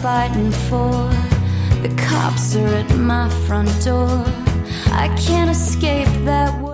fighting for. The cops are at my front door. I can't escape that world.